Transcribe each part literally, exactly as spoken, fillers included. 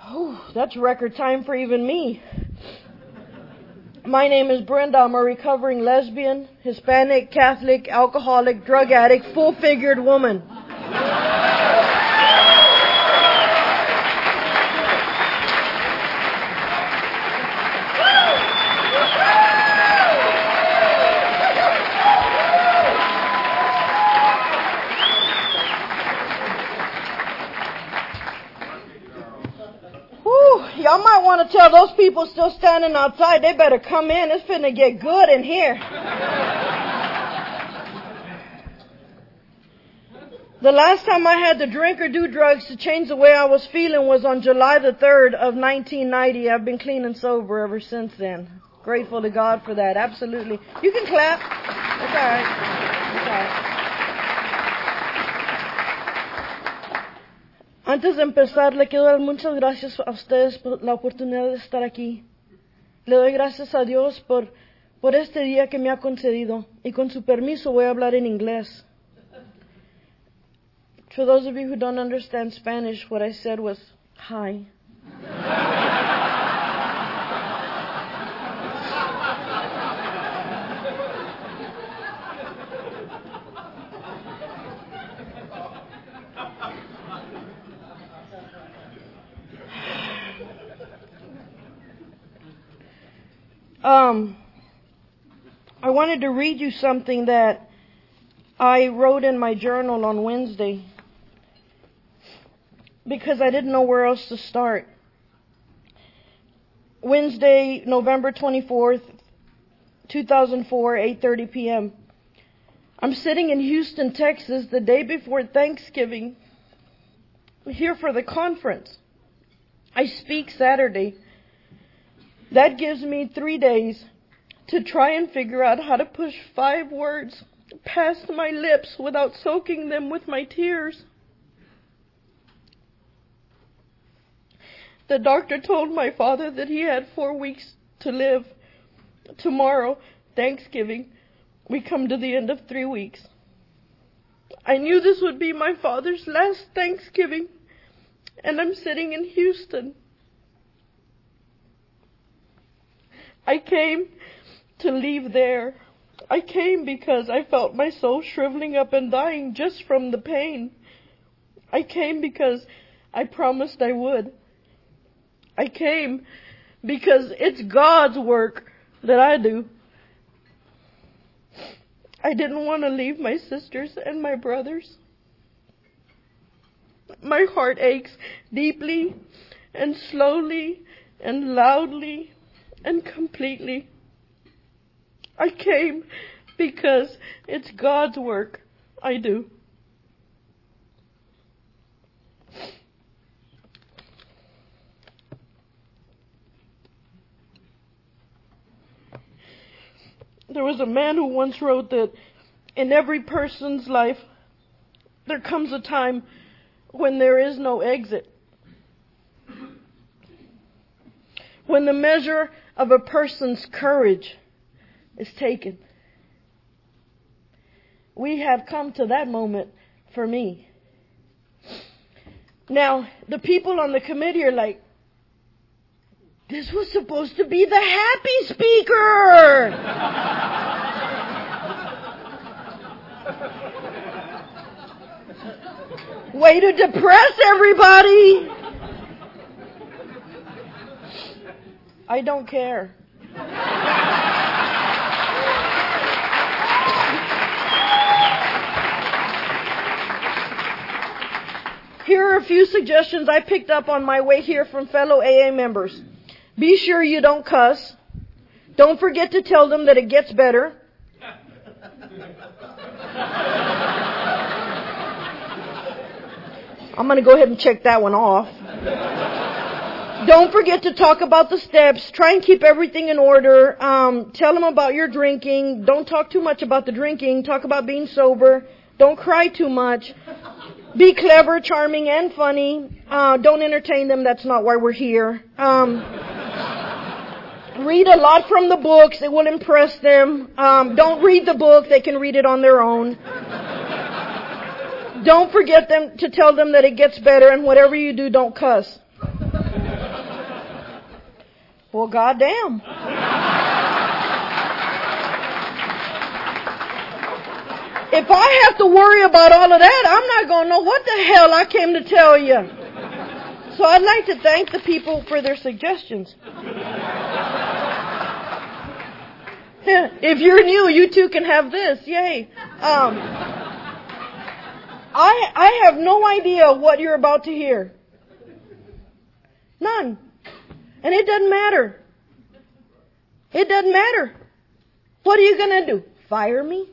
Whew, that's record time for even me. My name is Brenda. I'm a recovering lesbian, Hispanic, Catholic, alcoholic, drug addict, full-figured woman. Y'all might want to tell those people still standing outside, they better come in. It's finna get good in here. The last time I had to drink or do drugs to change the way I was feeling was on July the third of nineteen ninety. I've been clean and sober ever since then. Grateful to God for that. Absolutely. You can clap. That's all right. That's all right. Antes de empezar, le quiero dar muchas gracias a ustedes por la oportunidad de estar aquí. Le doy gracias a Dios por, por este día que me ha concedido. Y con su permiso voy a hablar en inglés. For those of you who don't understand Spanish, what I said was, hi. Um, I wanted to read you something that I wrote in my journal on Wednesday because I didn't know where else to start. Wednesday, November twenty-fourth, two thousand four, eight thirty p.m. I'm sitting in Houston, Texas, the day before Thanksgiving, here for the conference. I speak Saturday. That gives me three days to try and figure out how to push five words past my lips without soaking them with my tears. The doctor told my father that he had four weeks to live. Tomorrow, Thanksgiving, we come to the end of three weeks. I knew this would be my father's last Thanksgiving, and I'm sitting in Houston. I came to leave there. I came because I felt my soul shriveling up and dying just from the pain. I came because I promised I would. I came because it's God's work that I do. I didn't want to leave my sisters and my brothers. My heart aches deeply and slowly and loudly and completely. I came because it's God's work I do. There was a man who once wrote that in every person's life there comes a time when there is no exit. When the measure of a person's courage is taken. We have come to that moment for me. Now, the people on the committee are like, this was supposed to be the happy speaker. Way to depress everybody. I don't care. Here are a few suggestions I picked up on my way here from fellow A A members. Be sure you don't cuss. Don't forget to tell them that it gets better. I'm going to go ahead and check that one off. Don't forget to talk about the steps. Try and keep everything in order. Um, tell them about your drinking. Don't talk too much about the drinking. Talk about being sober. Don't cry too much. Be clever, charming, and funny. Uh, don't entertain them. That's not why we're here. Um, read a lot from the books. It will impress them. Um, don't read the book. They can read it on their own. Don't forget them to tell them that it gets better, and whatever you do, don't cuss. Well, goddamn. If I have to worry about all of that, I'm not going to know what the hell I came to tell you. So I'd like to thank the people for their suggestions. If you're new, you too can have this. Yay. Um, I, I have no idea what you're about to hear. None. And it doesn't matter. It doesn't matter. What are you going to do? Fire me?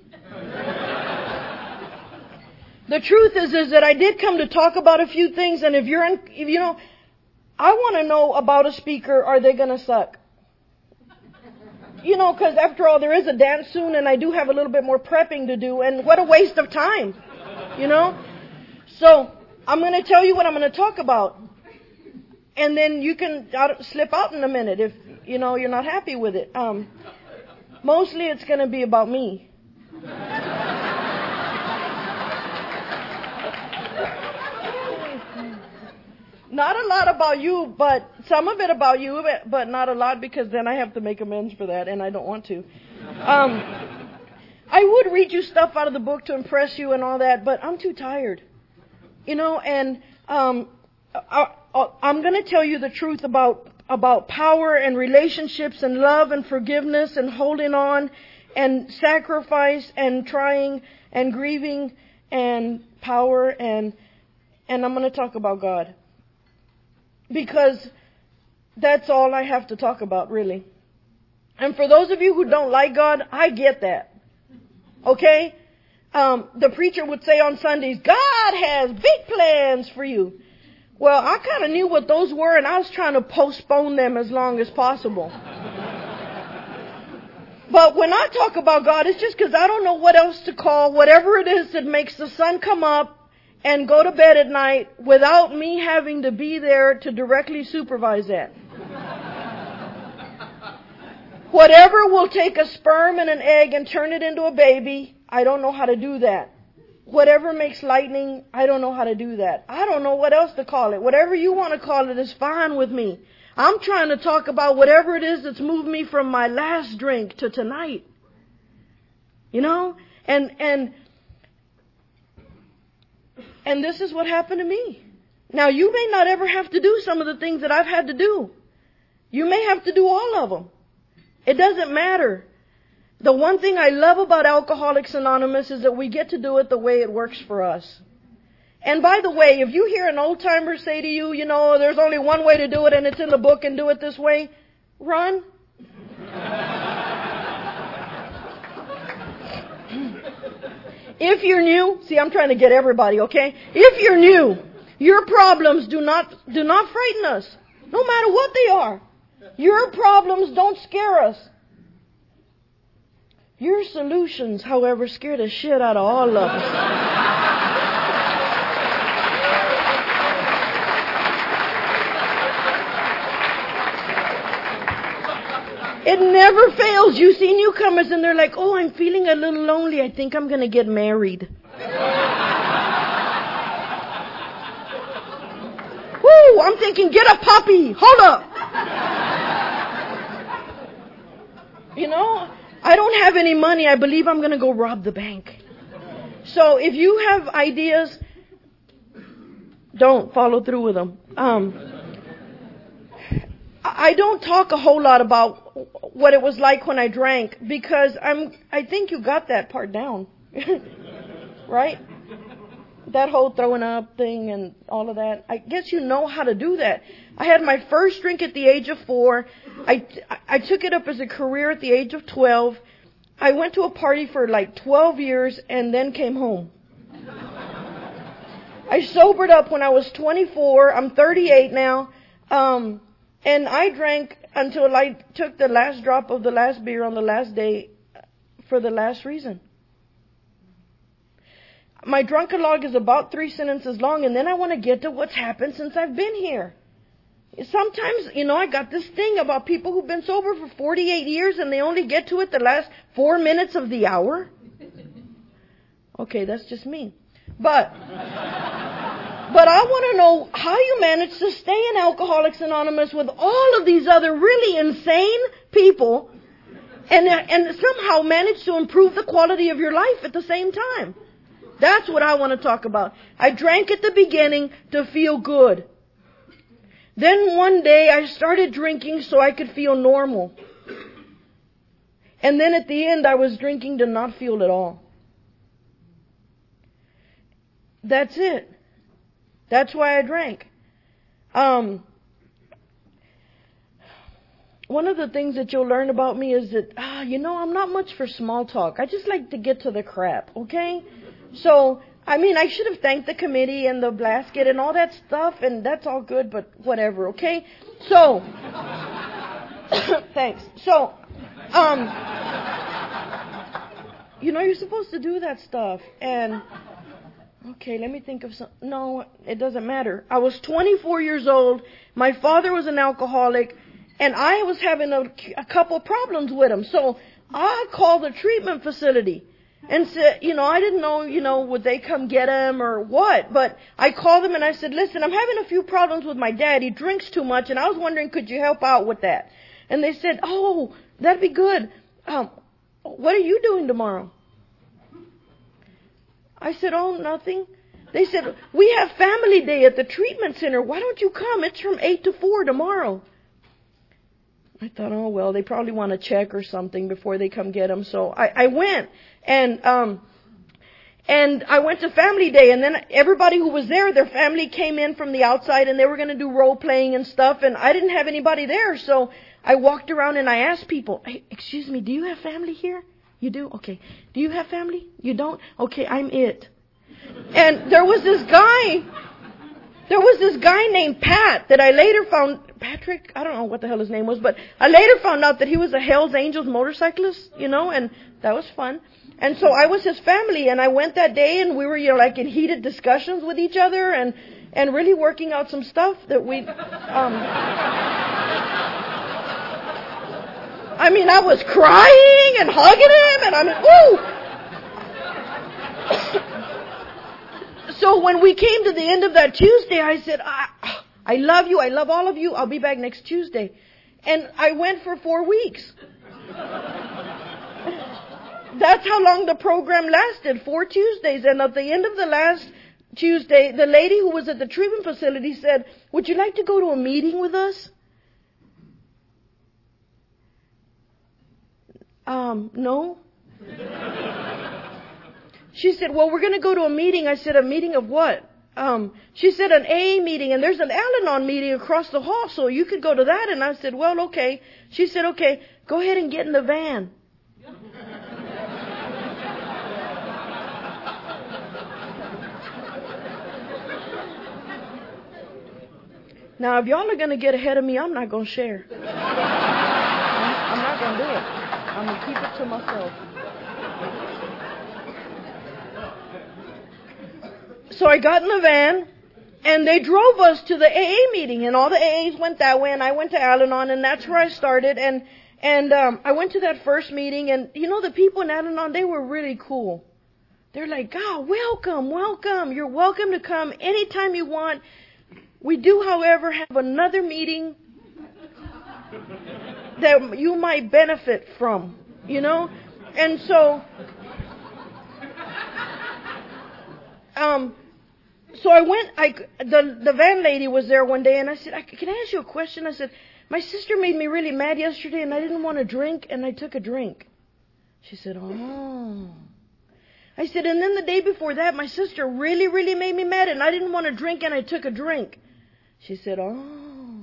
The truth is, is that I did come to talk about a few things, and if you're, in, if you know, I want to know about a speaker, are they going to suck? You know, because after all, there is a dance soon, and I do have a little bit more prepping to do, and what a waste of time, you know? So, I'm going to tell you what I'm going to talk about, and then you can out, slip out in a minute if, you know, you're not happy with it. Um, mostly it's going to be about me. Not a lot about you, but some of it about you, but, but not a lot because then I have to make amends for that, and I don't want to. Um, I would read you stuff out of the book to impress you and all that, but I'm too tired. You know, and um, I, I, I'm going to tell you the truth about about power and relationships and love and forgiveness and holding on and sacrifice and trying and grieving and power and and I'm going to talk about God. Because that's all I have to talk about, really. And for those of you who don't like God, I get that. Okay? Um, the preacher would say on Sundays, God has big plans for you. Well, I kind of knew what those were, and I was trying to postpone them as long as possible. But when I talk about God, it's just because I don't know what else to call whatever it is that makes the sun come up and go to bed at night without me having to be there to directly supervise that. Whatever will take a sperm and an egg and turn it into a baby, I don't know how to do that. Whatever makes lightning, I don't know how to do that. I don't know what else to call it. Whatever you want to call it is fine with me. I'm trying to talk about whatever it is that's moved me from my last drink to tonight. You know? And, and, And this is what happened to me. Now, you may not ever have to do some of the things that I've had to do. You may have to do all of them. It doesn't matter. The one thing I love about Alcoholics Anonymous is that we get to do it the way it works for us. And by the way, if you hear an old-timer say to you, you know, there's only one way to do it and it's in the book and do it this way, run. If you're new, see, I'm trying to get everybody, okay? If you're new, your problems do not do not frighten us, no matter what they are. Your problems don't scare us. Your solutions, however, scare the shit out of all of us. It never fails. You see newcomers and they're like, oh, I'm feeling a little lonely. I think I'm going to get married. Woo, I'm thinking, get a puppy. Hold up. You know, I don't have any money. I believe I'm going to go rob the bank. So if you have ideas, don't follow through with them. Um, I don't talk a whole lot about what it was like when I drank because I'm, I think you got that part down. Right? That whole throwing up thing and all of that. I guess you know how to do that. I had my first drink at the age of four. I, I took it up as a career at the age of twelve. I went to a party for like twelve years and then came home. I sobered up when I was twenty-four. I'm thirty-eight now. Um, and I drank until I took the last drop of the last beer on the last day for the last reason. My drunken log is about three sentences long, and then I want to get to what's happened since I've been here. Sometimes, you know, I got this thing about people who've been sober for forty-eight years and they only get to it the last four minutes of the hour. Okay, that's just me. But But I want to know how you manage to stay in Alcoholics Anonymous with all of these other really insane people and, and somehow manage to improve the quality of your life at the same time. That's what I want to talk about. I drank at the beginning to feel good. Then one day I started drinking so I could feel normal. And then at the end I was drinking to not feel at all. That's it. That's why I drank. Um, one of the things that you'll learn about me is that, ah, you know, I'm not much for small talk. I just like to get to the crap, okay? So, I mean, I should have thanked the committee and the Blasket and all that stuff, and that's all good, but whatever, okay? So, thanks. So, um, you know, you're supposed to do that stuff, and... Okay, let me think of some. No, it doesn't matter. I was twenty-four years old. My father was an alcoholic, and I was having a, a couple problems with him. So I called the treatment facility and said, you know, I didn't know, you know, would they come get him or what? But I called them and I said, listen, I'm having a few problems with my dad. He drinks too much, and I was wondering, could you help out with that? And they said, oh, that'd be good. Um, what are you doing tomorrow? I said, oh, nothing. They said, we have family day at the treatment center. Why don't you come? It's from eight to four tomorrow. I thought, oh, well, they probably want to check or something before they come get him. So I, I went, and um, and I went to family day, and then everybody who was there, their family came in from the outside, and they were going to do role playing and stuff, and I didn't have anybody there. So I walked around and I asked people, hey, excuse me, do you have family here? You do? Okay. Do you have family? You don't? Okay, I'm it. And there was this guy, there was this guy named Pat that I later found, Patrick? I don't know what the hell his name was, but I later found out that he was a Hells Angels motorcyclist, you know, and that was fun. And so I was his family, and I went that day, and we were, you know, like in heated discussions with each other, and, and really working out some stuff that we, um... I mean, I was crying and hugging him, and I mean, woo! So when we came to the end of that Tuesday, I said, I, I love you, I love all of you, I'll be back next Tuesday. And I went for four weeks. That's how long the program lasted, four Tuesdays. And at the end of the last Tuesday, the lady who was at the treatment facility said, would you like to go to a meeting with us? Um, no. She said, well, we're going to go to a meeting. I said, a meeting of what? Um, she said, an A A meeting, and there's an Al-Anon meeting across the hall, so you could go to that. And I said, well, okay. She said, okay, go ahead and get in the van. Now, if y'all are going to get ahead of me, I'm not going to share. I'm, I'm not going to do it. I'm going to keep it to myself. So I got in the van, and they drove us to the A A meeting, and all the A As went that way, and I went to Al-Anon, and that's where I started. And and um, I went to that first meeting, and you know, the people in Al-Anon, they were really cool. They're like, God, welcome, welcome. You're welcome to come anytime you want. We do, however, have another meeting that you might benefit from, you know? And so, um, so I went, I, the, the van lady was there one day, and I said, I, can I ask you a question? I said, my sister made me really mad yesterday, and I didn't want to drink, and I took a drink. She said, oh. I said, and then the day before that, my sister really, really made me mad, and I didn't want to drink, and I took a drink. She said, oh.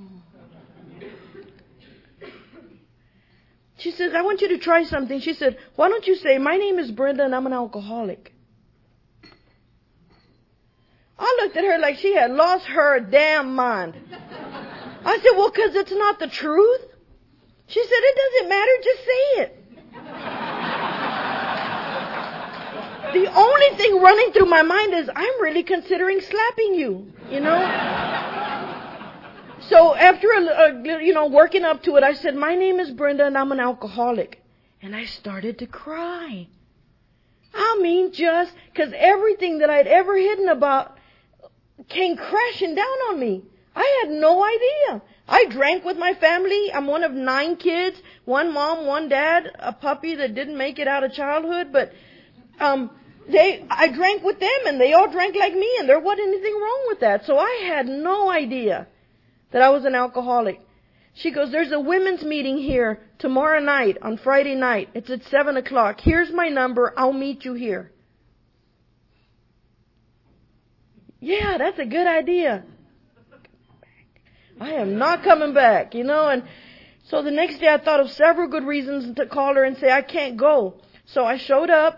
She says, I want you to try something. She said, why don't you say, my name is Brenda and I'm an alcoholic. I looked at her like she had lost her damn mind. I said, well, because it's not the truth. She said, it doesn't matter, just say it. The only thing running through my mind is, I'm really considering slapping you, you know. So after, a, a, you know, working up to it, I said, my name is Brenda and I'm an alcoholic. And I started to cry. I mean, just because everything that I'd ever hidden about came crashing down on me. I had no idea. I drank with my family. I'm one of nine kids, one mom, one dad, a puppy that didn't make it out of childhood, but um they I drank with them and they all drank like me and there wasn't anything wrong with that. So I had no idea that I was an alcoholic. She goes, there's a women's meeting here tomorrow night on Friday night. It's at seven o'clock. Here's my number. I'll meet you here. Yeah, that's a good idea. I am not coming back, you know. And so the next day I thought of several good reasons to call her and say I can't go. So I showed up.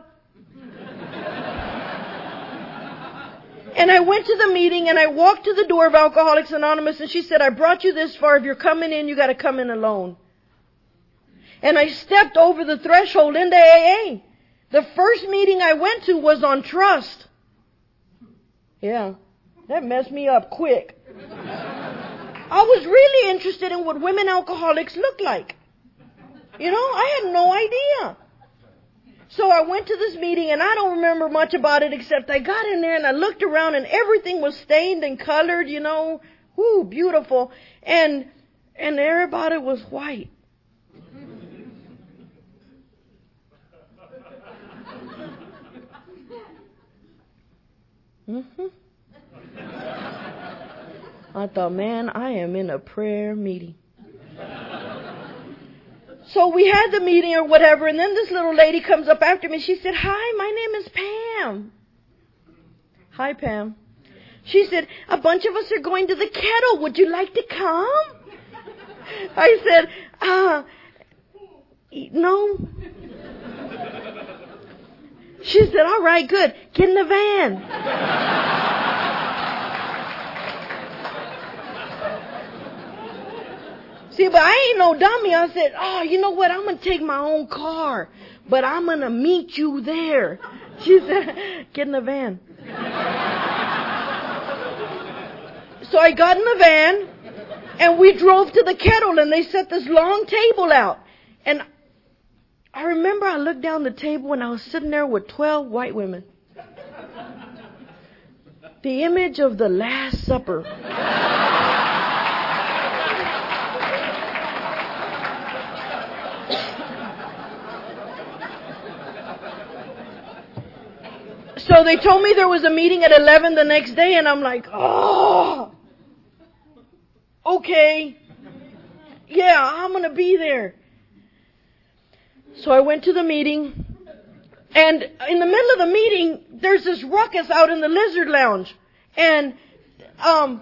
And I went to the meeting and I walked to the door of Alcoholics Anonymous and she said, I brought you this far. If you're coming in, you got to come in alone. And I stepped over the threshold into A A. The first meeting I went to was on trust. Yeah, that messed me up quick. I was really interested in what women alcoholics look like. You know, I had no idea. So I went to this meeting and I don't remember much about it except I got in there and I looked around and everything was stained and colored, you know. Whoo, beautiful. And and everybody was white. Mm-hmm. I thought, man, I am in a prayer meeting. So we had the meeting or whatever, and then this little lady comes up after me. She said, hi, my name is Pam. Hi, Pam. She said, a bunch of us are going to the kettle. Would you like to come? I said, uh, no. She said, all right, good. Get in the van. See, but I ain't no dummy. I said, oh, you know what? I'm going to take my own car, but I'm going to meet you there. She said, get in the van. So I got in the van, and we drove to the kettle, and they set this long table out. And I remember I looked down the table, and I was sitting there with twelve white women. The image of the Last Supper. So they told me there was a meeting at eleven the next day, and I'm like, oh, okay. Yeah, I'm going to be there. So I went to the meeting, and in the middle of the meeting, there's this ruckus out in the Lizard Lounge. And um,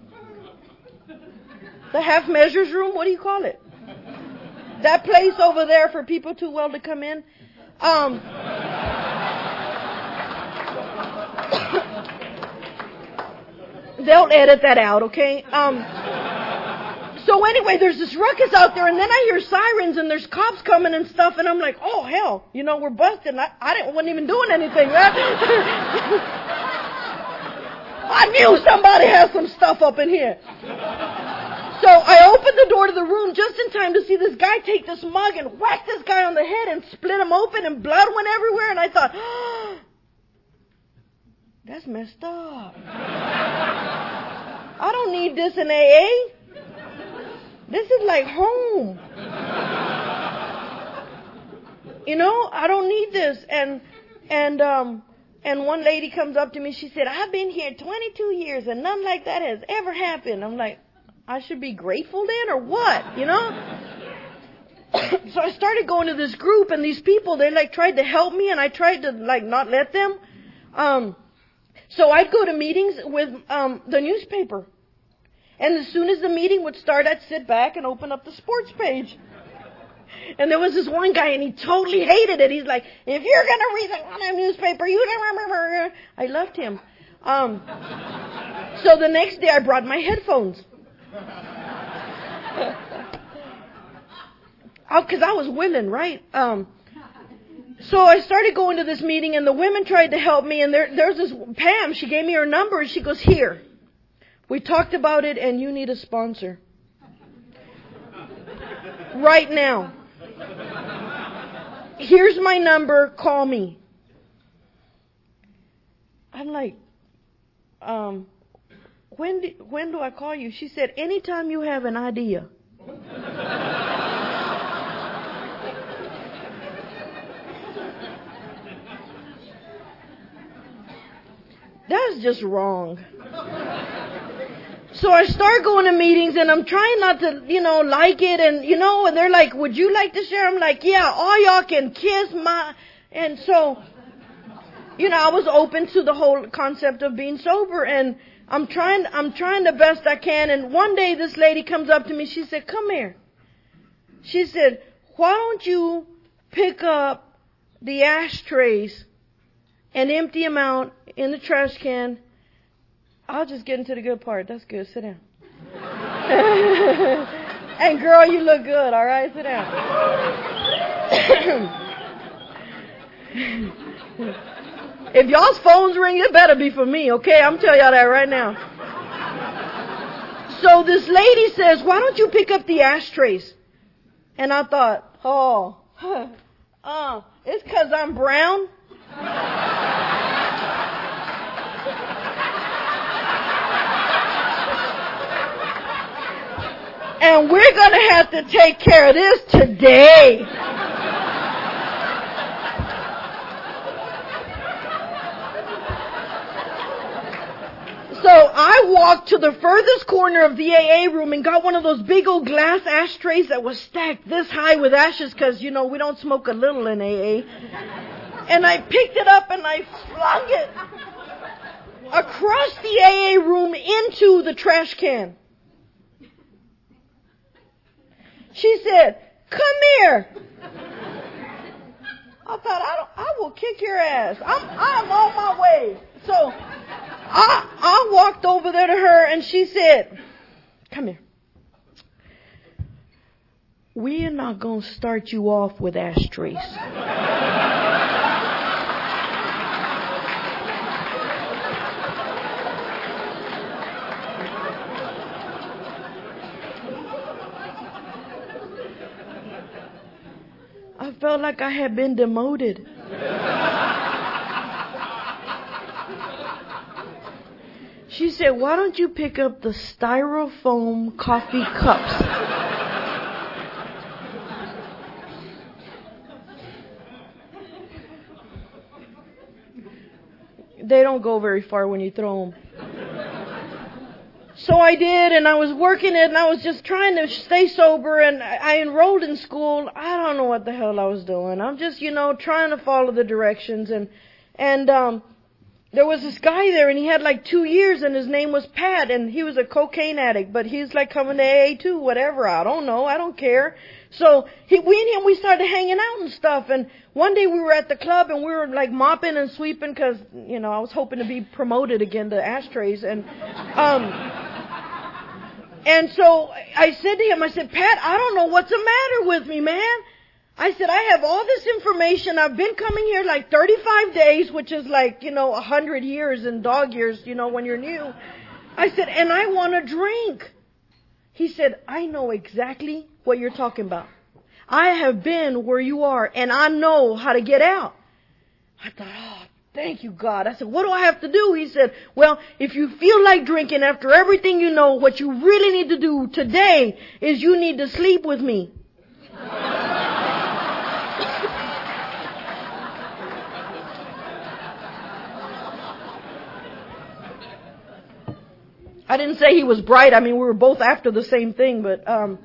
the Half Measures room, what do you call it? That place over there for people too well to come in. Um... They'll edit that out, okay? Um, so anyway, there's this ruckus out there, and then I hear sirens, and there's cops coming and stuff, and I'm like, oh, hell, you know, we're busted. I, I didn't, wasn't even doing anything, right? I knew somebody had some stuff up in here. So I opened the door to the room just in time to see this guy take this mug and whack this guy on the head and split him open, and blood went everywhere, and I thought, oh, that's messed up. I don't need this in A A. This is like home. You know, I don't need this. And and um and one lady comes up to me. She said, I've been here twenty-two years and nothing like that has ever happened. I'm like, I should be grateful then or what? You know? So I started going to this group, and these people, they like tried to help me, and I tried to like not let them. Um, so I'd go to meetings with um, the newspaper. And as soon as the meeting would start, I'd sit back and open up the sports page. And there was this one guy, and he totally hated it. He's like, if you're going to read the on a newspaper, you don't... I loved him. Um, so the next day, I brought my headphones. Oh, because I was willing, right? Um, so I started going to this meeting, and the women tried to help me. And there, there's this Pam. She gave me her number, and she goes, here. We talked about it, and you need a sponsor. Right now. Here's my number. Call me. I'm like, um, when do, when do I call you? She said, anytime you have an idea. That's just wrong. So I start going to meetings and I'm trying not to, you know, like it and, you know, and they're like, would you like to share? I'm like, yeah, all y'all can kiss my, and so, you know, I was open to the whole concept of being sober and I'm trying, I'm trying the best I can. And one day this lady comes up to me. She said, come here. She said, why don't you pick up the ashtrays and empty them out in the trash can? I'll just get into the good part. That's good. Sit down. And girl, you look good. All right, sit down. If y'all's phones ring, it better be for me, okay? I'm telling y'all that right now. So this lady says, why don't you pick up the ashtrays? And I thought, oh, uh, it's because I'm brown. And we're going to have to take care of this today. So I walked to the furthest corner of the A A room and got one of those big old glass ashtrays that was stacked this high with ashes because, you know, we don't smoke a little in A A. And I picked it up and I flung it across the A A room into the trash can. She said, come here. I thought, I don't, I will kick your ass. I'm, I'm on my way. So I, I walked over there to her and she said, come here. We're not going to start you off with ashtrays. I felt like I had been demoted. She said, why don't you pick up the styrofoam coffee cups? They don't go very far when you throw them. So I did, and I was working it, and I was just trying to stay sober, and I enrolled in school. I don't know what the hell I was doing. I'm just, you know, trying to follow the directions, and, and, um, there was this guy there, and he had like two years, and his name was Pat, and he was a cocaine addict, but he's like coming to A A too, whatever, I don't know, I don't care. So he, we and him, we started hanging out and stuff, and one day we were at the club, and we were like mopping and sweeping, cause, you know, I was hoping to be promoted again to ashtrays, and, um, and so I said to him, I said, Pat, I don't know what's the matter with me, man. I said, I have all this information. I've been coming here like thirty-five days, which is like, you know, one hundred years in dog years, you know, when you're new. I said, and I want to drink. He said, I know exactly what you're talking about. I have been where you are, and I know how to get out. I thought, oh, thank you, God. I said, what do I have to do? He said, well, if you feel like drinking after everything you know, what you really need to do today is you need to sleep with me. I didn't say he was bright. I mean, we were both after the same thing, but, um,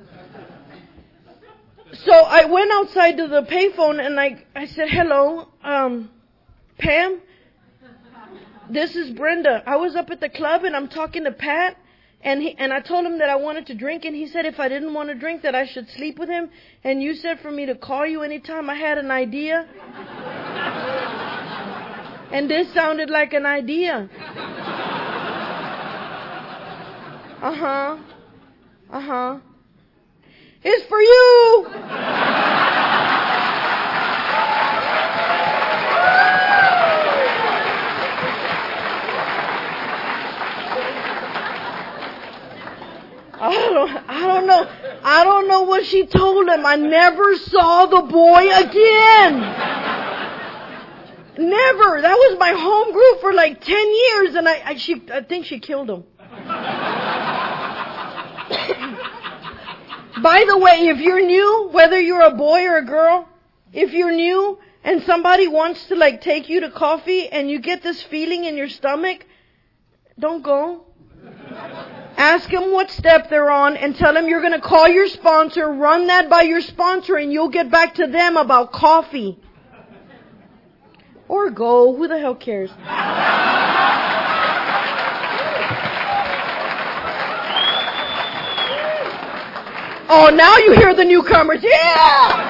so I went outside to the payphone and I, I said, hello, um, Pam, this is Brenda. I was up at the club and I'm talking to Pat and he, and I told him that I wanted to drink and he said if I didn't want to drink that I should sleep with him and you said for me to call you anytime I had an idea. And this sounded like an idea. Uh-huh. Uh-huh. It's for you! I don't, I don't know. I don't know what she told him. I never saw the boy again. Never. That was my home group for like ten years and I, I, she, I think she killed him. By the way, if you're new, whether you're a boy or a girl, if you're new and somebody wants to like take you to coffee and you get this feeling in your stomach, don't go. Ask them what step they're on and tell them you're going to call your sponsor, run that by your sponsor, and you'll get back to them about coffee. Or go. Who the hell cares? Oh, now you hear the newcomers. Yeah!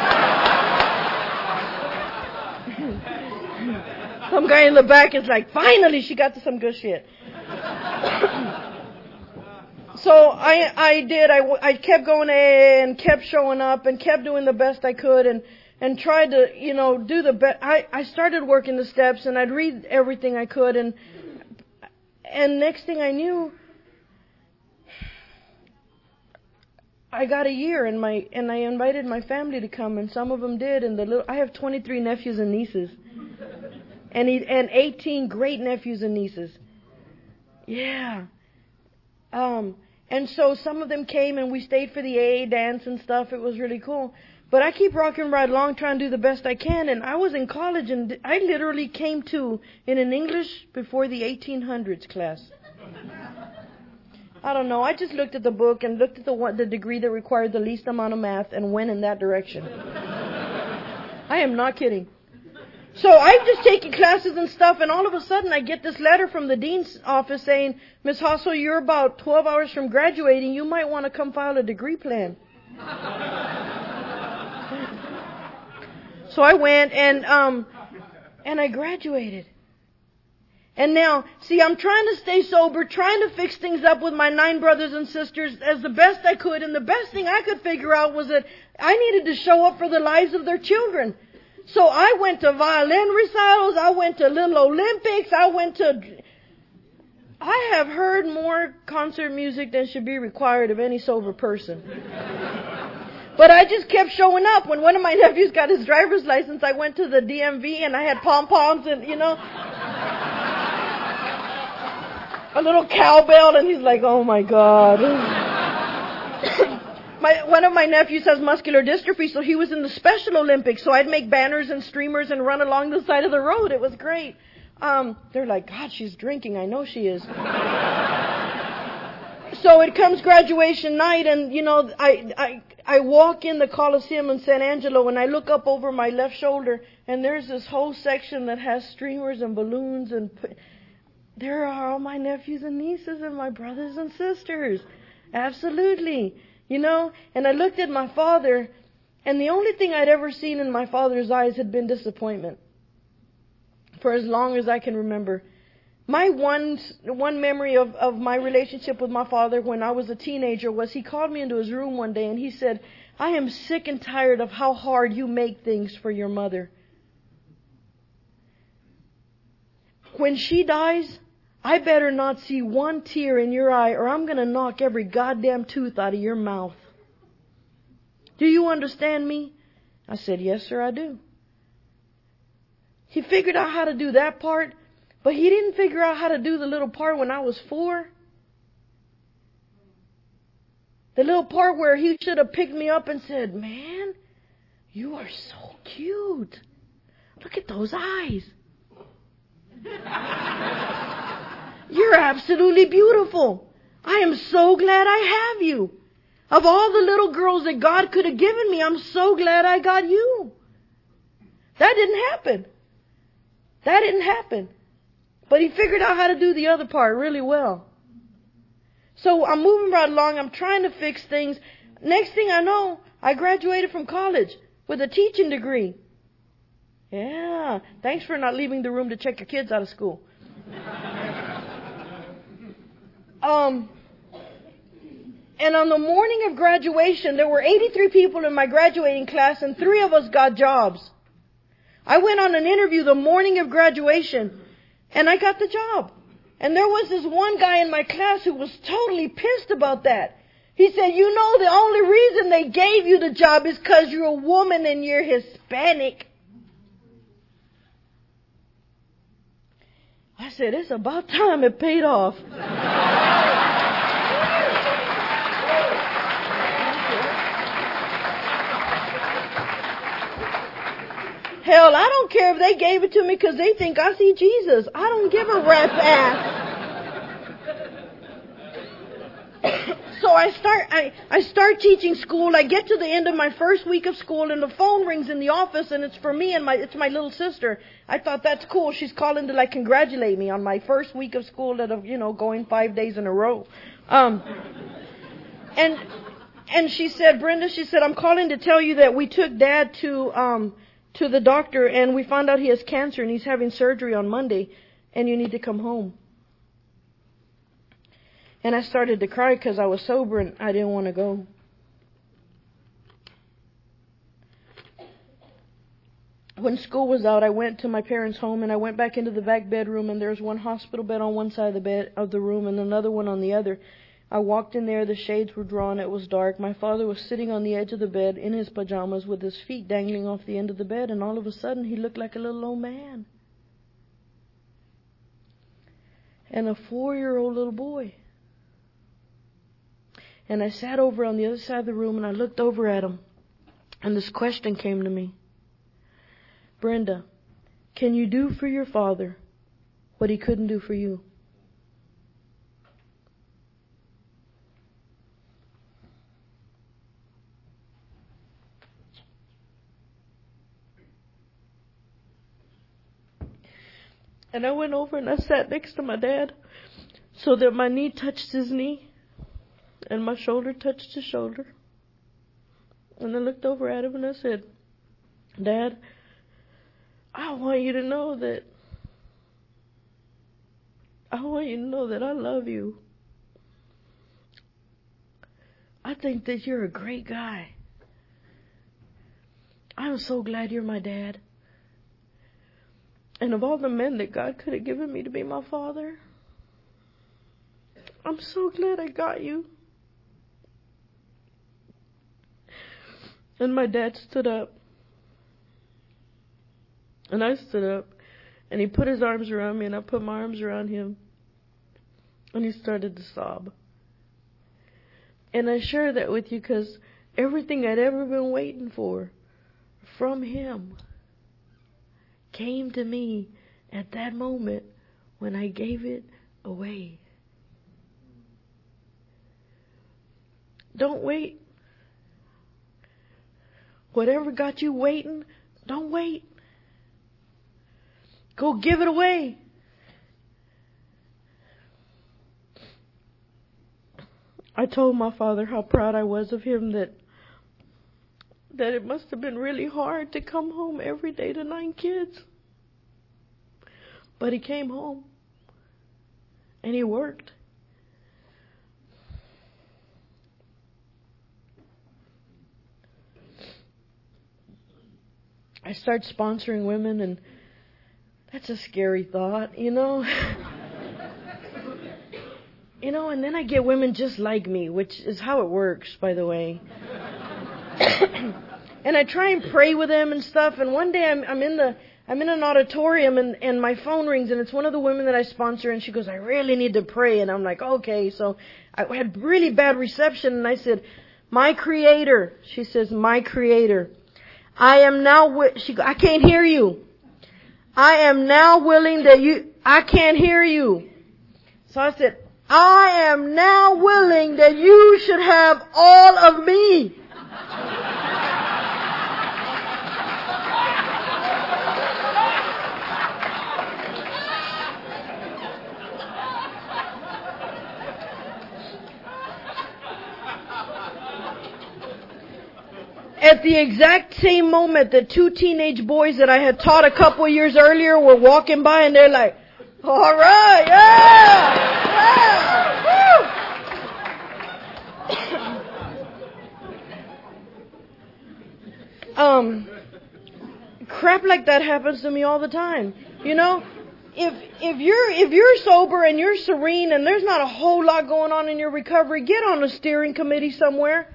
Some guy in the back is like, finally, she got to some good shit. So I I did. I, I kept going and kept showing up and kept doing the best I could and, and tried to, you know, do the best. I, I started working the steps and I'd read everything I could. And and next thing I knew, I got a year and my and I invited my family to come and some of them did. And the little I have twenty-three nephews and nieces. And he, and eighteen great nephews and nieces. Yeah. Um, and so some of them came and we stayed for the A A dance and stuff. It was really cool. But I keep rocking right along trying to do the best I can. And I was in college and I literally came to in an English before the eighteen hundreds class. I don't know. I just looked at the book and looked at the one, the degree that required the least amount of math and went in that direction. I am not kidding. So I'm just taking classes and stuff, and all of a sudden I get this letter from the dean's office saying, Miss Hassel, you're about twelve hours from graduating. You might want to come file a degree plan. So I went and um and I graduated. And now, see, I'm trying to stay sober, trying to fix things up with my nine brothers and sisters as the best I could. And the best thing I could figure out was that I needed to show up for the lives of their children. So I went to violin recitals, I went to Little Olympics, I went to... I have heard more concert music than should be required of any sober person. But I just kept showing up. When one of my nephews got his driver's license, I went to the D M V and I had pom-poms and, you know, a little cowbell, and he's like, oh my God. My, one of my nephews has muscular dystrophy, so he was in the Special Olympics. So I'd make banners and streamers and run along the side of the road. It was great. Um, they're like, God, she's drinking. I know she is. So it comes graduation night, and you know, I I I walk in the Coliseum in San Angelo, and I look up over my left shoulder, and there's this whole section that has streamers and balloons, and there are all my nephews and nieces and my brothers and sisters. Absolutely. You know, and I looked at my father, and the only thing I'd ever seen in my father's eyes had been disappointment. For as long as I can remember. My one one memory of, of my relationship with my father when I was a teenager was he called me into his room one day and he said, I am sick and tired of how hard you make things for your mother. When she dies, I better not see one tear in your eye or I'm going to knock every goddamn tooth out of your mouth. Do you understand me? I said, yes, sir, I do. He figured out how to do that part, but he didn't figure out how to do the little part when I was four. The little part where he should have picked me up and said, man, you are so cute. Look at those eyes. You're absolutely beautiful. I am so glad I have you. Of all the little girls that God could have given me, I'm so glad I got you. That didn't happen. That didn't happen. But he figured out how to do the other part really well. So I'm moving right along. I'm trying to fix things. Next thing I know, I graduated from college with a teaching degree. Yeah. Thanks for not leaving the room to check your kids out of school. Um, and on the morning of graduation, there were eighty-three people in my graduating class, and three of us got jobs. I went on an interview the morning of graduation, and I got the job. And there was this one guy in my class who was totally pissed about that. He said, you know, the only reason they gave you the job is because you're a woman and you're Hispanic. I said, it's about time it paid off. Hell, I don't care if they gave it to me because they think I see Jesus. I don't give a rat's ass. So I start, I, I start teaching school. I get to the end of my first week of school and the phone rings in the office and it's for me and my, it's my little sister. I thought that's cool. She's calling to like congratulate me on my first week of school that of, you know, going five days in a row. Um, and, and she said, Brenda, she said, I'm calling to tell you that we took Dad to, um, to the doctor and we found out he has cancer and he's having surgery on Monday and you need to come home. And I started to cry because I was sober and I didn't want to go. When school was out, I went to my parents' home and I went back into the back bedroom and there was one hospital bed on one side of the bed of the room and another one on the other. I walked in there, the shades were drawn, it was dark. My father was sitting on the edge of the bed in his pajamas with his feet dangling off the end of the bed, and all of a sudden he looked like a little old man. And a four-year-old little boy. And I sat over on the other side of the room and I looked over at him. And this question came to me. Brenda, can you do for your father what he couldn't do for you? And I went over and I sat next to my dad so that my knee touched his knee. And my shoulder touched his shoulder. And I looked over at him and I said, Dad, I want you to know that, I want you to know that I love you. I think that you're a great guy. I'm so glad you're my dad. And of all the men that God could have given me to be my father, I'm so glad I got you. And my dad stood up. And I stood up. And he put his arms around me and I put my arms around him. And he started to sob. And I share that with you because everything I'd ever been waiting for from him came to me at that moment when I gave it away. Don't wait. Whatever got you waiting, don't wait. Go give it away. I told my father how proud I was of him, that that it must have been really hard to come home every day to nine kids. But he came home and he worked. I start sponsoring women, and that's a scary thought, you know. You know, and then I get women just like me, which is how it works, by the way. And I try and pray with them and stuff. And one day I'm, I'm in the I'm in an auditorium, and, and my phone rings, and it's one of the women that I sponsor, and she goes, "I really need to pray." And I'm like, "Okay." So I had really bad reception, and I said, "My Creator," she says, "My Creator, I am now, wi-, she, I can't hear you. I am now willing that you, I can't hear you." So I said, "I am now willing that you should have all of me." At the exact same moment, the two teenage boys that I had taught a couple of years earlier were walking by, and they're like, "All right, yeah, yeah." um, crap like that happens to me all the time. You know, if if you're if you're sober and you're serene and there's not a whole lot going on in your recovery, get on a steering committee somewhere.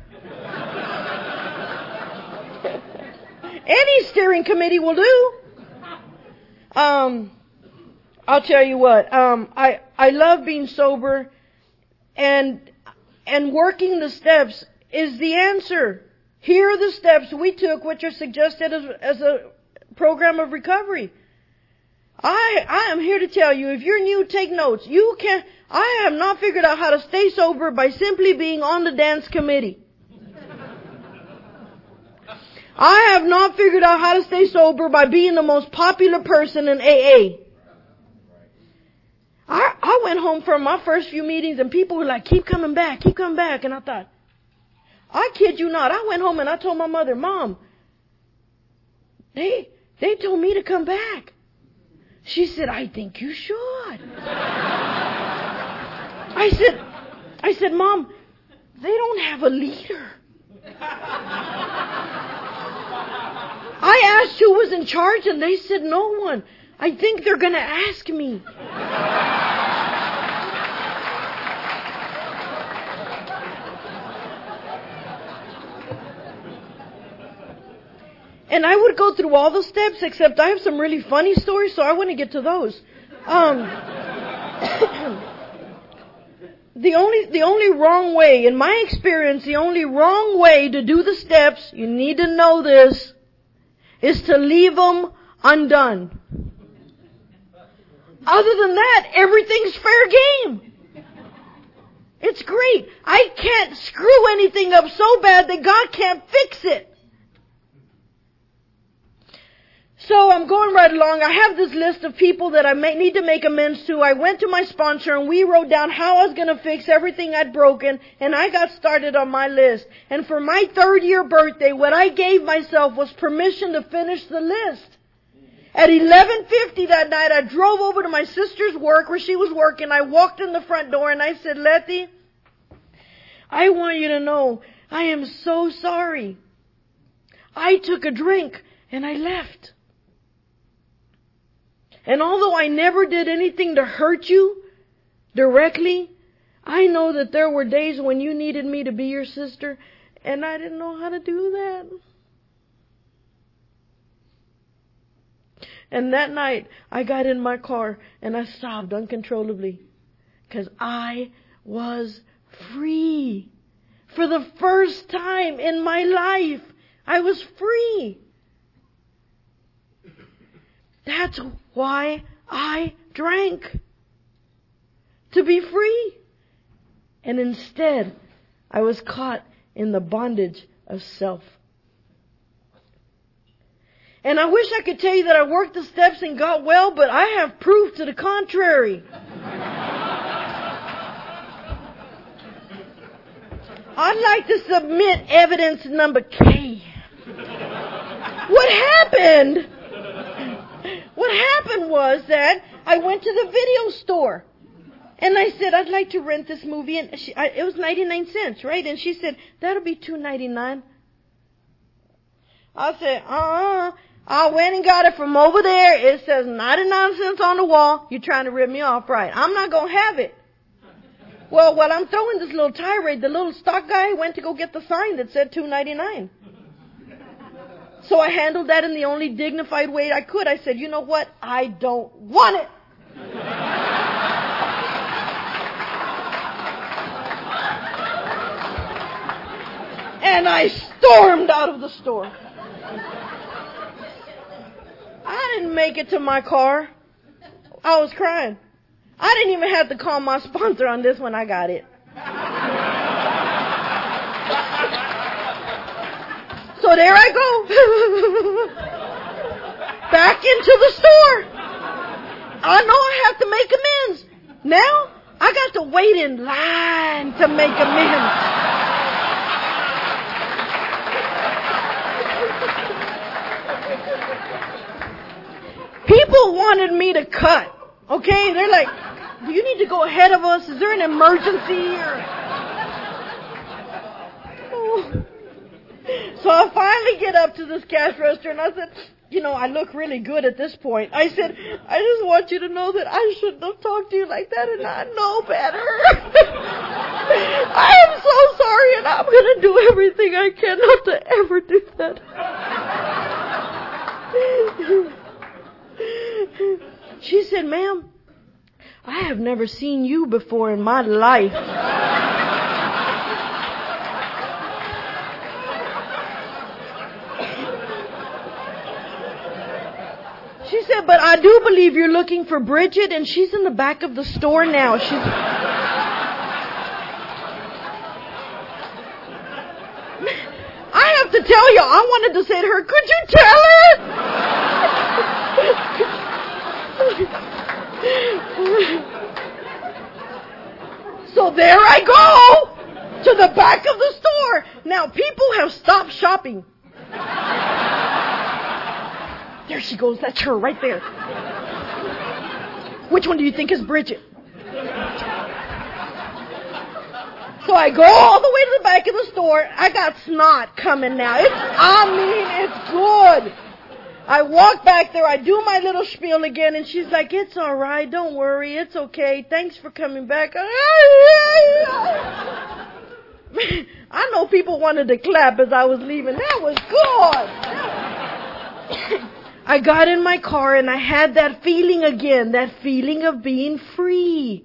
Any steering committee will do. Um, I'll tell you what. Um, I I love being sober, and and working the steps is the answer. Here are the steps we took, which are suggested as, as a program of recovery. I, I am here to tell you, if you're new, take notes. You can, I have not figured out how to stay sober by simply being on the dance committee. I have not figured out how to stay sober by being the most popular person in A A. I, I went home from my first few meetings and people were like, keep coming back, keep coming back. And I thought, I kid you not. I went home and I told my mother, Mom, they, they told me to come back. She said, I think you should. I said, I said, Mom, they don't have a leader. I asked who was in charge and they said no one. I think they're going to ask me. And I would go through all the steps, except I have some really funny stories, so I want to get to those. Um, the only, the only wrong way, in my experience, the only wrong way to do the steps, you need to know this, is to leave them undone. Other than that, everything's fair game. It's great. I can't screw anything up so bad that God can't fix it. So I'm going right along. I have this list of people that I may need to make amends to. I went to my sponsor and we wrote down how I was going to fix everything I'd broken, and I got started on my list. And for my third year birthday, what I gave myself was permission to finish the list. At eleven fifty that night, I drove over to my sister's work where she was working. I walked in the front door and I said, Letty, I want you to know I am so sorry. I took a drink and I left. And although I never did anything to hurt you directly, I know that there were days when you needed me to be your sister, and I didn't know how to do that. And that night, I got in my car and I sobbed uncontrollably because I was free. For the first time in my life, I was free. That's why I drank. To be free. And instead, I was caught in the bondage of self. And I wish I could tell you that I worked the steps and got well, but I have proof to the contrary. I'd like to submit evidence number K. What happened? What happened was that I went to the video store and I said, I'd like to rent this movie. And she, I, it was ninety-nine cents, right? And she said, that'll be two ninety-nine. I said, uh-uh. I went and got it from over there. It says ninety-nine cents on the wall. You're trying to rip me off, right? I'm not going to have it. Well, while I'm throwing this little tirade, the little stock guy went to go get the sign that said two ninety-nine. So I handled that in the only dignified way I could. I said, you know what? I don't want it. And I stormed out of the store. I didn't make it to my car. I was crying. I didn't even have to call my sponsor on this when I got it. So there I go. Back into the store. I know I have to make amends. Now, I got to wait in line to make amends. People wanted me to cut. Okay? They're like, do you need to go ahead of us? Is there an emergency? Or... Oh. So I finally get up to this cash register and I said, you know, I look really good at this point. I said, I just want you to know that I shouldn't have talked to you like that and I know better. I am so sorry and I'm going to do everything I can not to ever do that. She said, ma'am, I have never seen you before in my life. She said, but I do believe you're looking for Bridget, and she's in the back of the store now. She's... I have to tell you, I wanted to say to her, could you tell her? So there I go, to the back of the store. Now, people have stopped shopping. There she goes. That's her right there. Which one do you think is Bridget? So I go all the way to the back of the store. I got snot coming now. It's, I mean, it's good. I walk back there. I do my little spiel again. And she's like, it's all right. Don't worry. It's okay. Thanks for coming back. I know people wanted to clap as I was leaving. That was good. I got in my car and I had that feeling again, that feeling of being free.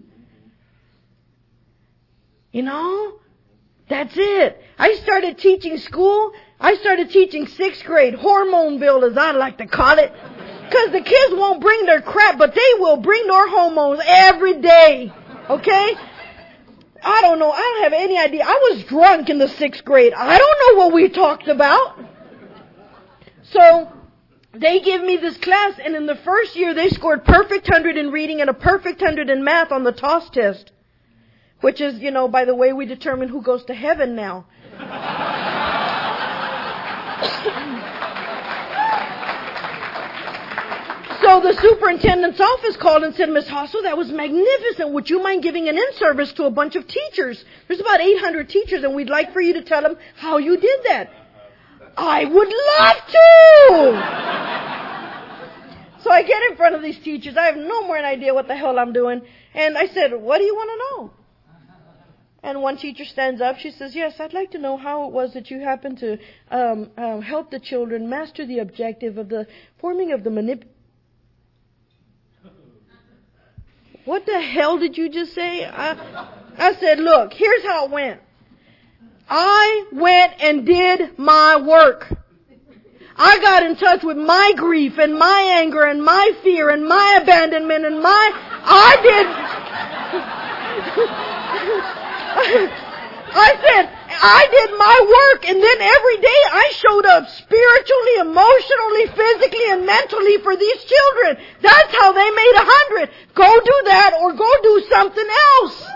You know, that's it. I started teaching school. I started teaching sixth grade, Hormoneville as I like to call it. Because the kids won't bring their crap, but they will bring their hormones every day. Okay? I don't know. I don't have any idea. I was drunk in the sixth grade. I don't know what we talked about. So they give me this class, and in the first year they scored perfect one hundred in reading and a perfect one hundred in math on the TOS test. Which is, you know, by the way, we determine who goes to heaven now. So the superintendent's office called and said, Miss Hassel, that was magnificent. Would you mind giving an in-service to a bunch of teachers? There's about eight hundred teachers, and we'd like for you to tell them how you did that. I would love to! So I get in front of these teachers. I have no more idea what the hell I'm doing. And I said, what do you want to know? And one teacher stands up. She says, yes, I'd like to know how it was that you happened to um, uh, help the children master the objective of the forming of the manip... What the hell did you just say? I, I said, look, here's how it went. I went and did my work. I got in touch with my grief and my anger and my fear and my abandonment and my... I did... I said, I did my work, and then every day I showed up spiritually, emotionally, physically, and mentally for these children. That's how they made a hundred. Go do that or go do something else.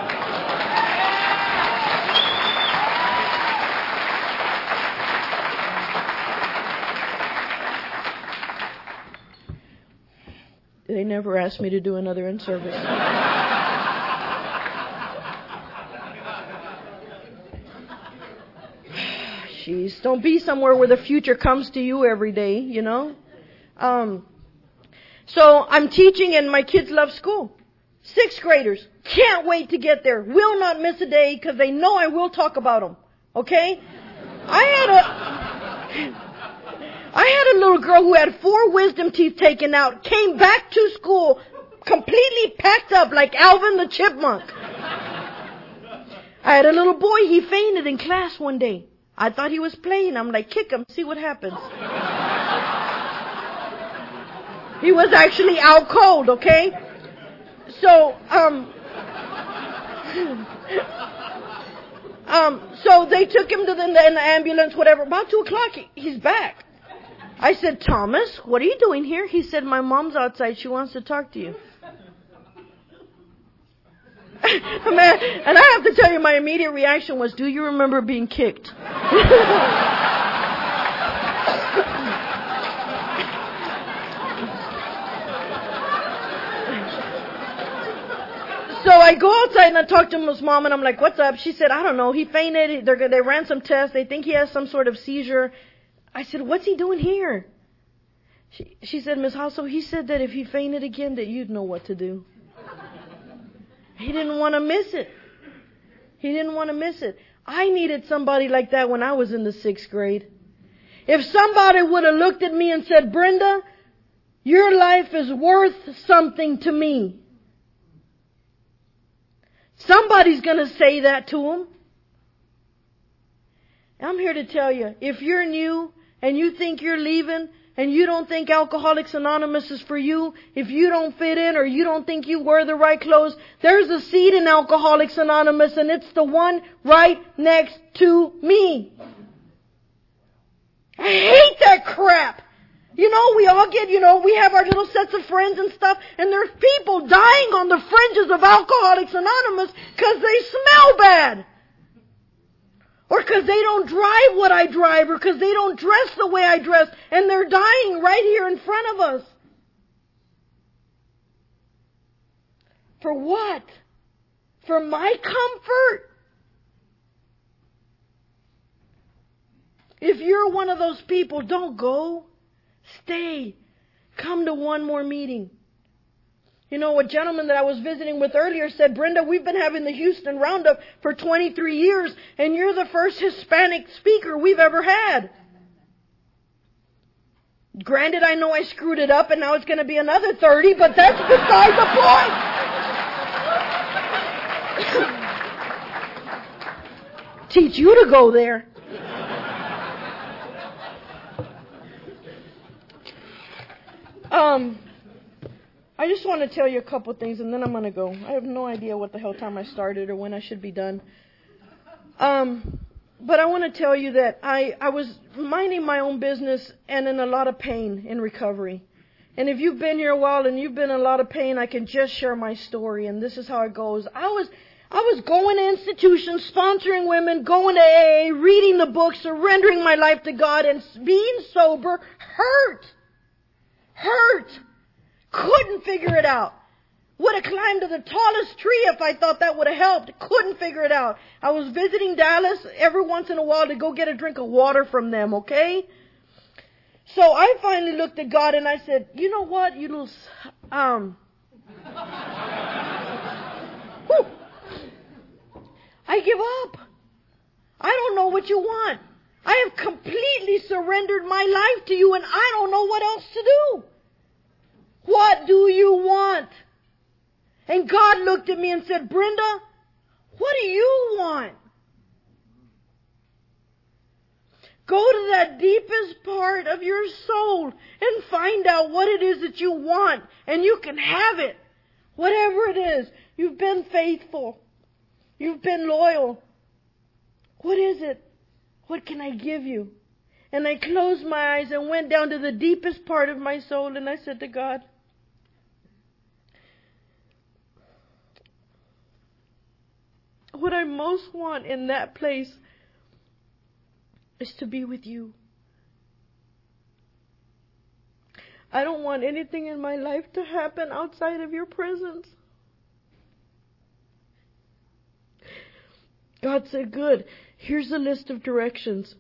They never asked me to do another in-service. Jeez, don't be somewhere where the future comes to you every day, you know. Um, so I'm teaching and my kids love school. Sixth graders can't wait to get there. Will not miss a day because they know I will talk about them. Okay? I had a, I had a little girl who had four wisdom teeth taken out, came back to school completely packed up like Alvin the Chipmunk. I had a little boy, he fainted in class one day. I thought he was playing. I'm like, kick him, see what happens. He was actually out cold, okay? So, um, um, so they took him to the, in the ambulance, whatever. About two o'clock, he, he's back. I said, Thomas, what are you doing here? He said, my mom's outside. She wants to talk to you. Man, and I have to tell you, my immediate reaction was, do you remember being kicked? So I go outside and I talk to his mom and I'm like, what's up? She said, I don't know. He fainted. They're, they ran some tests. They think he has some sort of seizure. I said, what's he doing here? She, she said, Miss Hassel, he said that if he fainted again that you'd know what to do. He didn't want to miss it. He didn't want to miss it. I needed somebody like that when I was in the sixth grade. If somebody would have looked at me and said, Brenda, your life is worth something to me. Somebody's going to say that to him. I'm here to tell you, if you're new and you think you're leaving, and you don't think Alcoholics Anonymous is for you, if you don't fit in or you don't think you wear the right clothes, there's a seat in Alcoholics Anonymous, and it's the one right next to me. I hate that crap. You know, we all get, you know, we have our little sets of friends and stuff, and there's people dying on the fringes of Alcoholics Anonymous because they smell bad. Or because they don't drive what I drive, or because they don't dress the way I dress, and they're dying right here in front of us. For what? For my comfort? If you're one of those people, don't go. Stay. Come to one more meeting. You know, a gentleman that I was visiting with earlier said, Brenda, we've been having the Houston Roundup for twenty-three years, and you're the first Hispanic speaker we've ever had. Granted, I know I screwed it up, and now it's going to be another thirty, but that's beside the point. Teach you to go there. Um, I just want to tell you a couple things, and then I'm going to go. I have no idea what the hell time I started or when I should be done. Um, but I want to tell you that I, I was minding my own business and in a lot of pain in recovery. And if you've been here a while and you've been in a lot of pain, I can just share my story, and this is how it goes. I was I was going to institutions, sponsoring women, going to A A, reading the books, surrendering my life to God, and being sober hurt. Hurt. Couldn't figure it out. Would have climbed to the tallest tree if I thought that would have helped. Couldn't figure it out. I was visiting Dallas every once in a while to go get a drink of water from them, okay? So I finally looked at God and I said, you know what, you little, um, whew, I give up. I don't know what you want. I have completely surrendered my life to you, and I don't know what else to do. What do you want? And God looked at me and said, Brenda, what do you want? Go to that deepest part of your soul and find out what it is that you want, and you can have it. Whatever it is. You've been faithful. You've been loyal. What is it? What can I give you? And I closed my eyes and went down to the deepest part of my soul, and I said to God, what I most want in that place is to be with you. I don't want anything in my life to happen outside of your presence. God said, good. Here's a list of directions.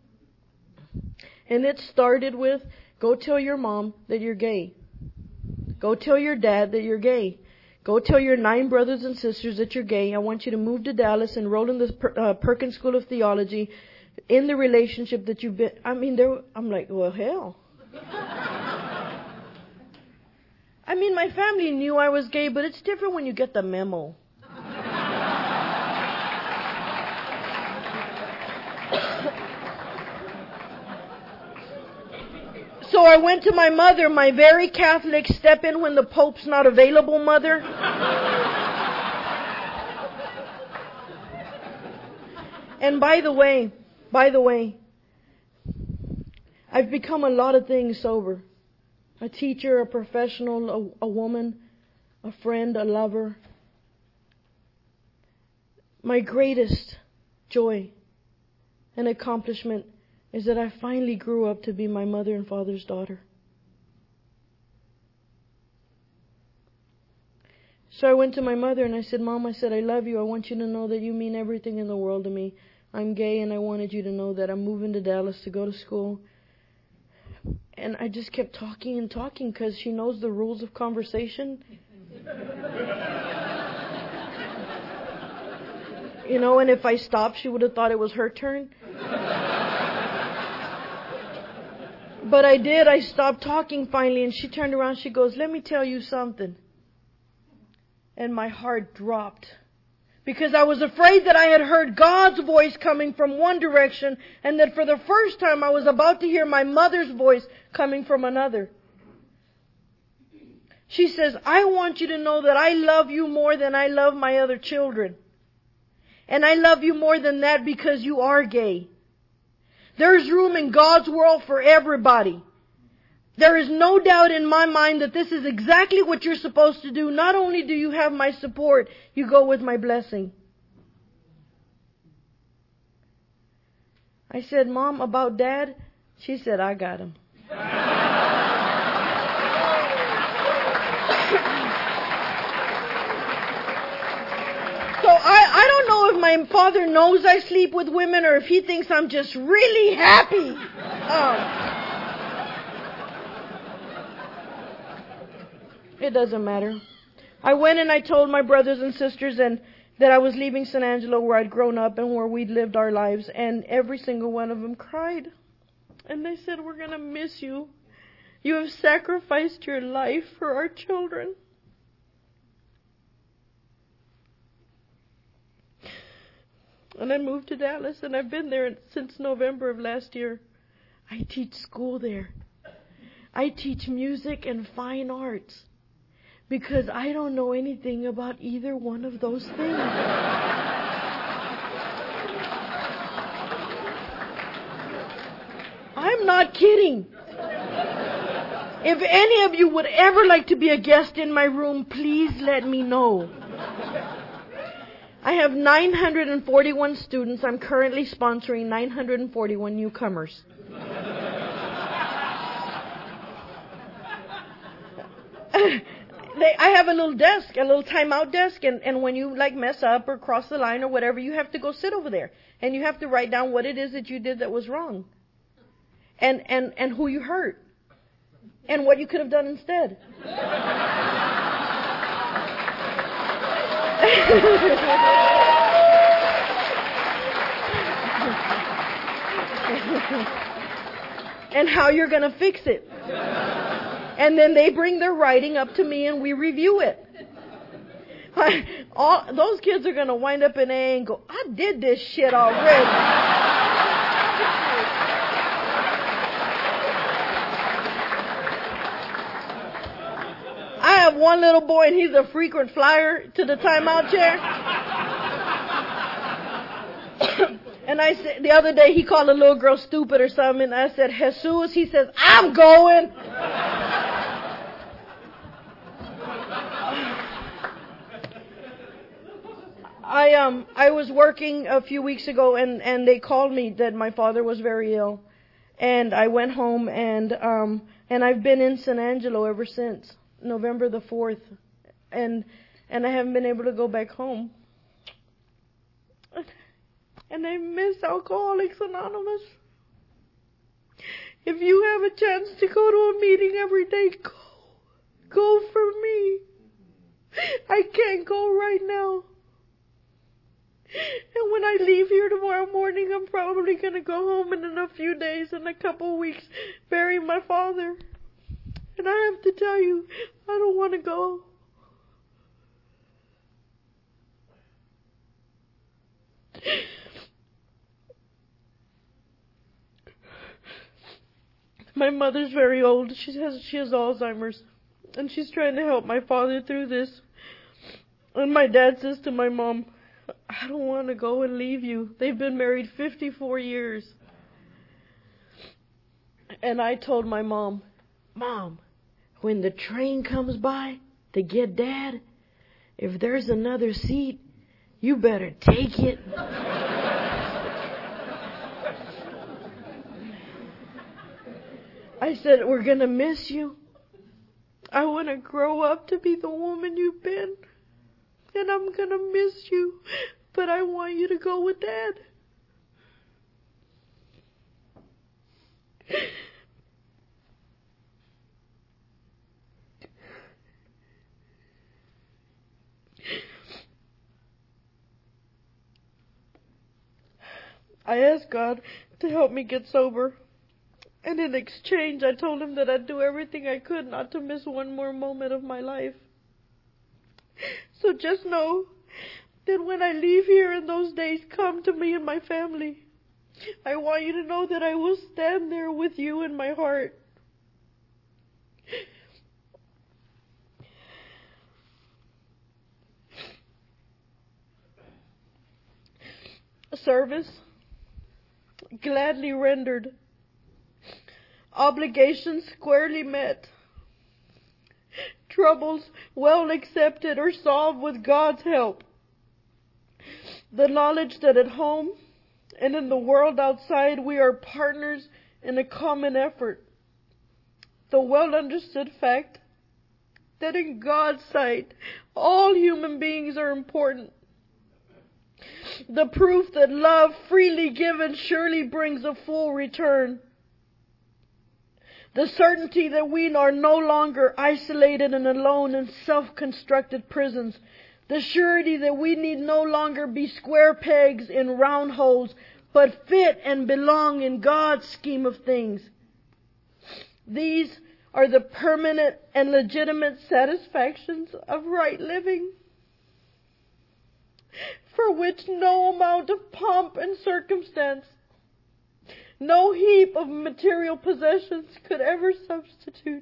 And it started with, go tell your mom that you're gay. Go tell your dad that you're gay. Go tell your nine brothers and sisters that you're gay. I want you to move to Dallas, enroll in the uh, Perkins School of Theology, in the relationship that you've been. I mean, there. I'm like, well, hell. I mean, my family knew I was gay, but it's different when you get the memo. So I went to my mother, my very Catholic, step in when the Pope's not available mother. And by the way, by the way, I've become a lot of things sober. A teacher, a professional, a, a woman, a friend, a lover. My greatest joy and accomplishment is that I finally grew up to be my mother and father's daughter. So I went to my mother and I said, Mom, I said, I love you. I want you to know that you mean everything in the world to me. I'm gay and I wanted you to know that I'm moving to Dallas to go to school. And I just kept talking and talking because she knows the rules of conversation. You know, and if I stopped, she would have thought it was her turn. But I did. I stopped talking finally, and she turned around. She goes, let me tell you something. And my heart dropped. Because I was afraid that I had heard God's voice coming from one direction, and that for the first time I was about to hear my mother's voice coming from another. She says, I want you to know that I love you more than I love my other children. And I love you more than that because you are gay. There's room in God's world for everybody. There is no doubt in my mind that this is exactly what you're supposed to do. Not only do you have my support, you go with my blessing. I said, Mom, about Dad? She said, I got him. So I, I don't know if my father knows I sleep with women or if he thinks I'm just really happy. Um, It doesn't matter. I went and I told my brothers and sisters and that I was leaving San Angelo where I'd grown up and where we'd lived our lives, and every single one of them cried. And they said, we're going to miss you. You have sacrificed your life for our children. And I moved to Dallas, and I've been there since November of last year. I teach school there. I teach music and fine arts. Because I don't know anything about either one of those things. I'm not kidding. If any of you would ever like to be a guest in my room, please let me know. I have nine hundred forty-one students. I'm currently sponsoring nine hundred forty-one newcomers. They, I have a little desk, a little timeout desk, and, and when you like mess up or cross the line or whatever, you have to go sit over there. And you have to write down what it is that you did that was wrong. And, and, and who you hurt. And what you could have done instead. And how you're going to fix it. And then they bring their writing up to me and we review it. I, all, those kids are going to wind up in A and go, I did this shit already. I have one little boy and he's a frequent flyer to the timeout chair. And I said, the other day he called a little girl stupid or something, and I said, Jesus, he says, I'm going. I um I was working a few weeks ago and, and they called me that my father was very ill. And I went home and um and I've been in San Angelo ever since November the fourth. And and I haven't been able to go back home. And I miss Alcoholics Anonymous. If you have a chance to go to a meeting every day, go. Go for me. I can't go right now. And when I leave here tomorrow morning, I'm probably going to go home and in a few days, in a couple of weeks, bury my father. And I have to tell you, I don't want to go. My mother's very old. She has she has Alzheimer's. And she's trying to help my father through this. And my dad says to my mom, I don't want to go and leave you. They've been married fifty-four years. And I told my mom, Mom, when the train comes by to get Dad, if there's another seat, you better take it. I said, we're going to miss you. I want to grow up to be the woman you've been. And I'm going to miss you. But I want you to go with Dad. I asked God to help me get sober. And in exchange, I told him that I'd do everything I could not to miss one more moment of my life. So just know then when I leave here and those days come to me and my family, I want you to know that I will stand there with you in my heart. Service gladly rendered. Obligations squarely met. Troubles well accepted or solved with God's help. The knowledge that at home and in the world outside we are partners in a common effort. The well understood fact that in God's sight all human beings are important. The proof that love freely given surely brings a full return. The certainty that we are no longer isolated and alone in self-constructed prisons. The surety that we need no longer be square pegs in round holes, but fit and belong in God's scheme of things. These are the permanent and legitimate satisfactions of right living, for which no amount of pomp and circumstance, no heap of material possessions could ever substitute.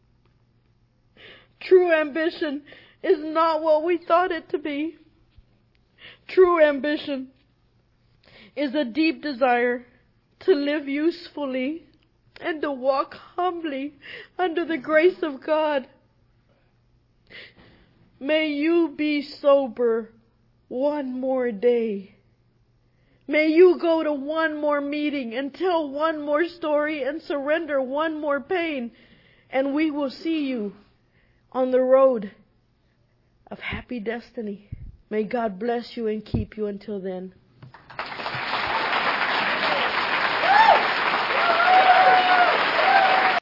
True ambition is not what we thought it to be. True ambition is a deep desire to live usefully and to walk humbly under the grace of God. May you be sober one more day. May you go to one more meeting and tell one more story and surrender one more pain, and we will see you on the road of happy destiny. May God bless you and keep you until then.